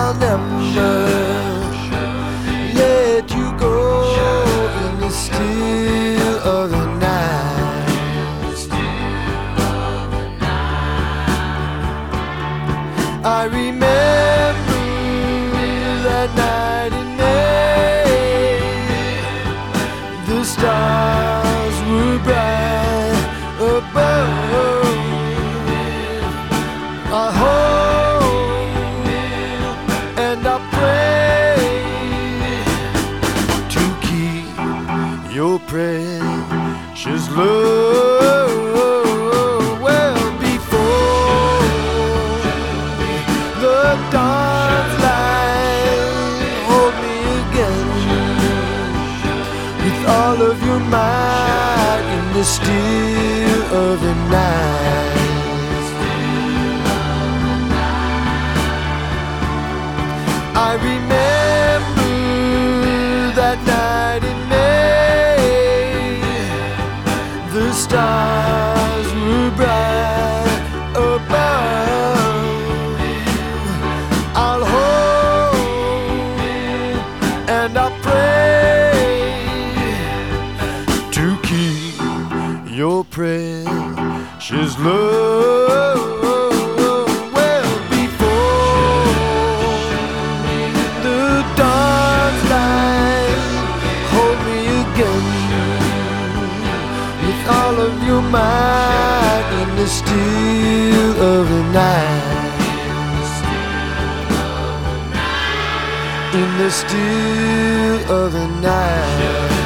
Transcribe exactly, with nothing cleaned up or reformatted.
I'll never let you go in the still of the night. I remember that night in May. The stars were bright above. I hope and I pray to keep your precious love. Well, before the dawn's light, hold me again with all of your might in the still of the night. I remember that night in May. The stars were bright above. I'll hope and I pray to keep your precious love. All of your might in the still of the night. In the still of the night.